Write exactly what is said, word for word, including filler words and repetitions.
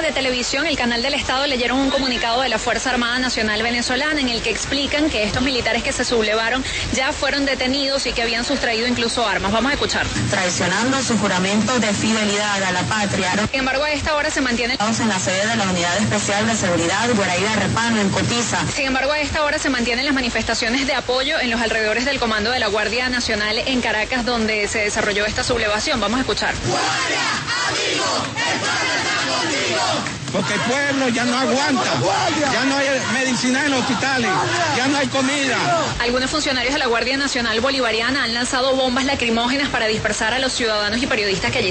de televisión, el canal del Estado, leyeron un comunicado de la Fuerza Armada Nacional Venezolana en el que explican que estos militares que se sublevaron ya fueron detenidos y que habían sustraído incluso armas. Vamos a escuchar. Traicionando su juramento de fidelidad a la patria. Sin embargo, a esta hora se mantiene en la sede de la Unidad Especial de Seguridad Guaraíra Repano, en Cotiza. Sin embargo, a esta hora se mantienen las manifestaciones de apoyo en los alrededores del Comando de la Guardia Nacional en Caracas, donde se desarrolló esta sublevación. Vamos a escuchar. ¡Guardia, amigo! ¡El pueblo está contigo! Porque el pueblo ya no aguanta, ya no hay medicina en los hospitales, ya no hay comida. Algunos funcionarios de la Guardia Nacional Bolivariana han lanzado bombas lacrimógenas para dispersar a los ciudadanos y periodistas que allí